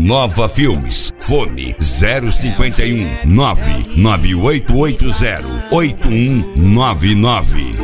Nova Filmes. Fone 051 99880 8199.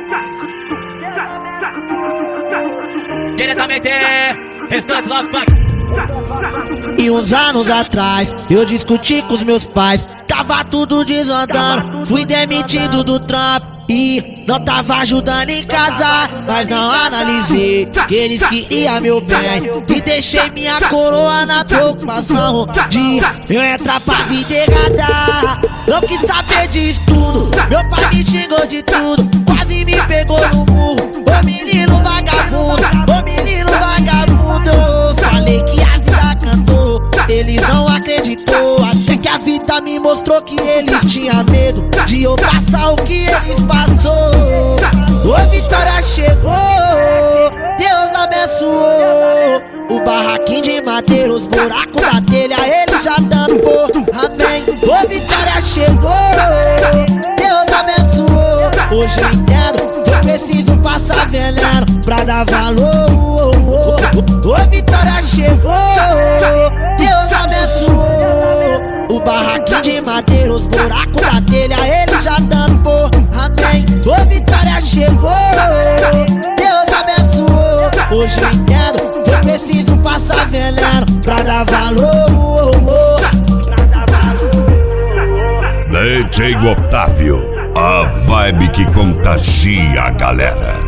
Diretamente, restante Love Funk. E uns anos atrás, eu discuti com os meus pais. Tava tudo desandando, fui demitido do trampo e não tava ajudando em casa. Mas não analisei que eles queriam meu bem e deixei minha coroa na preocupação de eu entrar pra vida errada. Não quis saber disso tudo, meu pai me xingou de tudo, quase me pegou no murro. Ô menino vagabundo, ô menino vagabundo. Falei que a vida cantou, eles não acreditou. Até que a vida me mostrou que eles tinham medo de eu passar o que eles passou. Ô vitória chegou, Deus abençoou. O barraquinho de madeira, os buracos da telha, ele já tampou. Amém. Ô vitória chegou, Deus abençoou. Hoje eu entendo, eu preciso passar veneno pra dar valor. Ô vitória chegou, Deus abençoou. O barraquinho de madeira, os buracos da telha, ele já tampou. Amém. Ô vitória chegou, Deus abençoou. Hoje eu entendo, eu preciso passar veneno pra dar valor. DJ Otávio, a vibe que contagia a galera.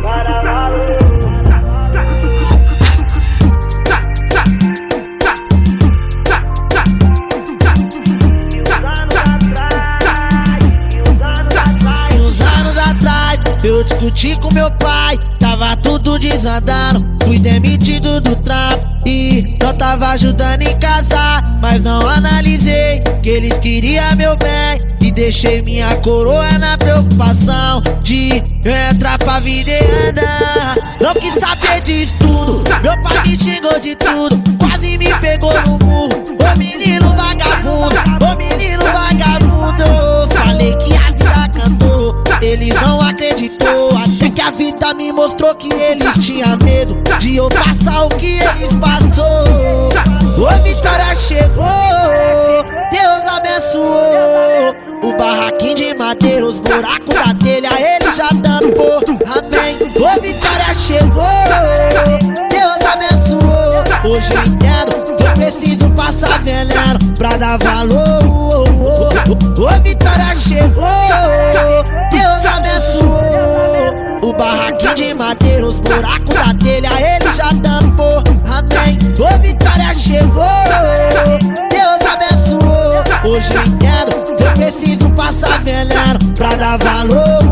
Eu discuti com meu pai, tava tudo desandando, fui demitido do trampo e não tava ajudando em casa. Mas não analisei que eles queriam meu bem e deixei minha coroa na preocupação de eu entrar pra vida e andar. Não quis saber disso tudo, meu pai me xingou de tudo, quase me pegou no murro. Ô menino vagabundo, ô menino vagabundo. Falei que a vida cantou, eles não acreditou. Até que a vida me mostrou que eles tinham medo de eu passar o que eles passou. Ô vitória chegou, Deus abençoou. O barraquinho de madeira, os buracos da telha, ele já tampou. Amém. Ô vitória chegou, Deus abençoou. Hoje eu entendo, eu preciso passar veneno pra dar valor. Ô vitória chegou, Deus abençoou. O barraquinho de madeira, os buracos da telha, ele já tampou. Amém. Ô vitória chegou, Deus abençoou. Hoje eu entendo, eu preciso passar veneno pra dar valor.